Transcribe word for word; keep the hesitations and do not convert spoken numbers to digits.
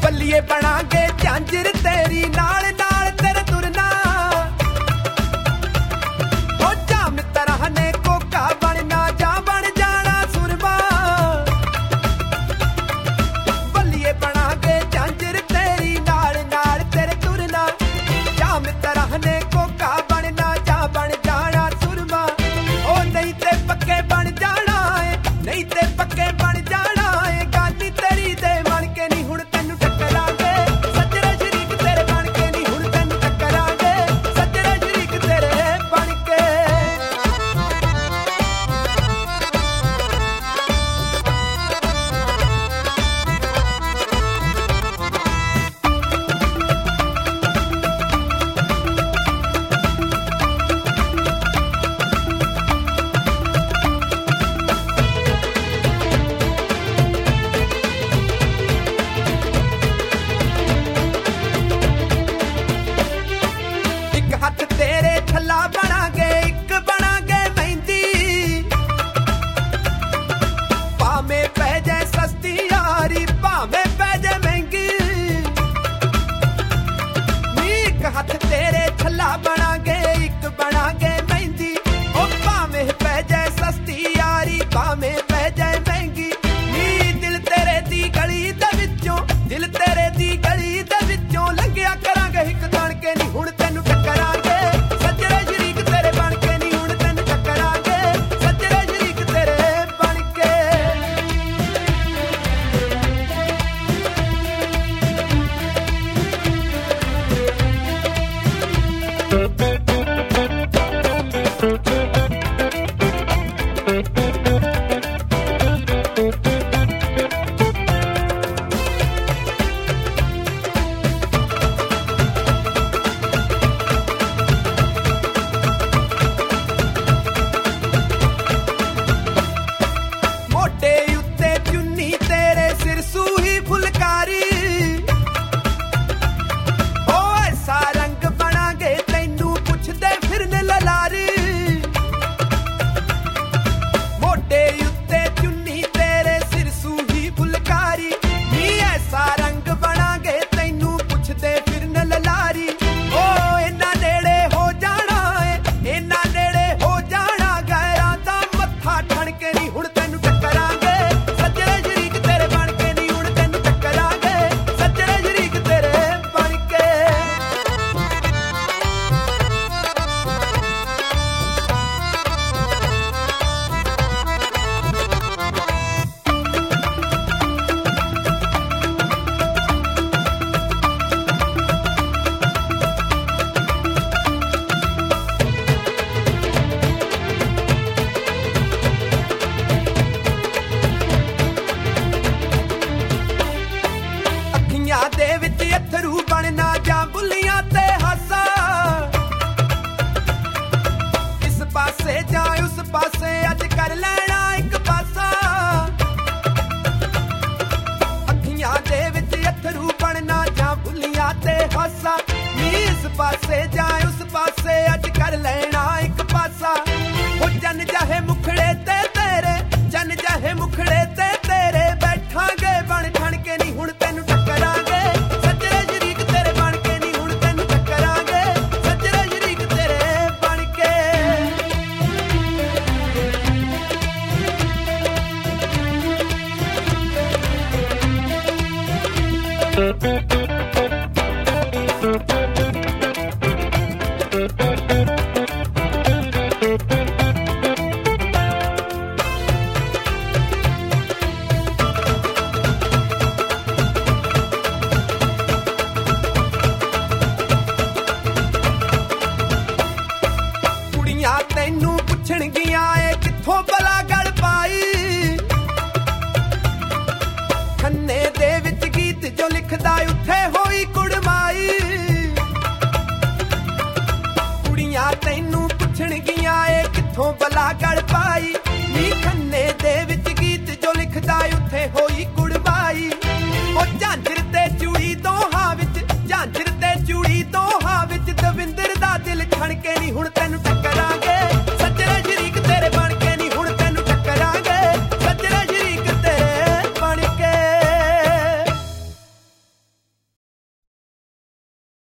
बल्लिए बनांगे झांझर तेरी नाल नाल तेरे तुरना ओ जा मित्रा ने कोका बनना जा बन जाना सुरमा बल्लिए बनांगे झांझर तेरी नाल नाल तेरे तुरना जा मित्रा ने कोका बनना जा बन जाना सुरमा ओ नहीं ते पक्के बन जाना है नहीं ते पक्के बन जाना है गानी तेरी दे मन के नहीं हुण तैनू टकरांगे सजरे शरीक तेरे बन के नहीं हुण तैनू टकरांगे सजरे शरीक तेरे बन के एक हथ तेरे थल्ला बनांगे एक बनांगे मेहंदी भावें पै जाए सस्ती यारी भावें पै जाए महंगी नी एक हथ तेरे थल्ला बनांगे एक बनांगे मेहंदी ओ भावें पै जाए सस्ती यारी भावें पै जाए महंगी नी दिल तेरे दी गली दे विचों दिल तेरे दी गली दे विचों लंघिया करांगे हिक ताण के नी हुण तैनू टकरांगे सजरे शरीक तेरे बन के नी हुण तैनू टकरांगे सजरे शरीक तेरे बन के मोटे उत्ते चुन्नी तेरे सिर सूही फुलकारी ओ ऐसा रंग बनांगे तैनू पुछदे फिरन ललारी मोटे उत्ते चुन्नी तेरे सिर सूही फुलकारी नी ऐसा रंग बनांगे तैनू पुछदे फिरन ललारी ओ इन्ना नेड़े हो जाना है इन्ना नेड़े हो जाना गैरां दा मत्था ठण के नी हुण तैनू टकरांगे सजरे शरीक तेरे बन के नी हुण तैनू टकरांगे सजरे शरीक तेरे बन के ਅੱਖੀਆਂ ਦੇ ਵਿੱਚ ਅਥਰੂ ਬਣਨਾ ਜਾਂ ਬੁੱਲੀਆਂ ਤੇ ਹਾਸਾ ਇਸ ਪਾਸੇ ਜਾਂ ਉਸ ਪਾਸੇ ਅੱਜ ਕਰ ਲੈਣਾ ਇੱਕ ਪਾਸਾ ਅੱਖੀਆਂ ਦੇ ਵਿੱਚ ਅਥਰੂ ਬਣਨਾ ਜਾਂ ਬੁੱਲੀਆਂ ਤੇ ਹਾਸਾ ਨੀ ਇਸ ਪਾਸੇ ਜਾਂ ਉਸ ਪਾਸੇ ਅੱਜ ਕਰ ਲੈਣਾ ਇੱਕ ਪਾਸਾ ਹੋ ਜਨ ਜਾਹੇ ਮੁਖੜੇ ਤੇ ਤੇਰੇ ਜਨ ਜਾਹੇ ਮੁਖੜੇ ਤੇ ਤੇਰੇ ਬੈਠਾਂਗੇ ਬਣ ਠਣ ਕੇ ਨਹੀਂ ਹੁਣ ਤੈਨੂੰ ਟਕਰਾਂਗੇ ਸਜਰੇ ਸ਼ਰੀਕ ਤੇਰੇ ਬਣ ਕੇ ਨਹੀਂ ਹੁਣ ਤੈਨੂੰ ਟਕਰਾਂਗੇ ਸਜਰੇ ਸ਼ਰੀਕ ਤੇਰੇ ਬਣ ਕੇ ਕੁੜੀਆਂ ਤੈਨੂੰ ਪੁੱਛਣਗੀਆਂ ਏ ਕਿੱਥੋਂ ਬਲਾ ਗਲ ਪਾਈ ਖੰਨੇ ਦੇ ਵਿੱਚ ਗੀਤ ਜੋ ਲਿਖਦਾ ਉੱਥੇ ਹੋਈ ਕੁੜਮਾਈ ਕੁੜੀਆਂ ਤੈਨੂੰ ਪੁੱਛਣਗੀਆਂ ਏ ਕਿੱਥੋਂ ਬਲਾ ਗਲ ਪਾਈ ਨੀ ਖੰਨੇ ਦੇ ਵਿੱਚ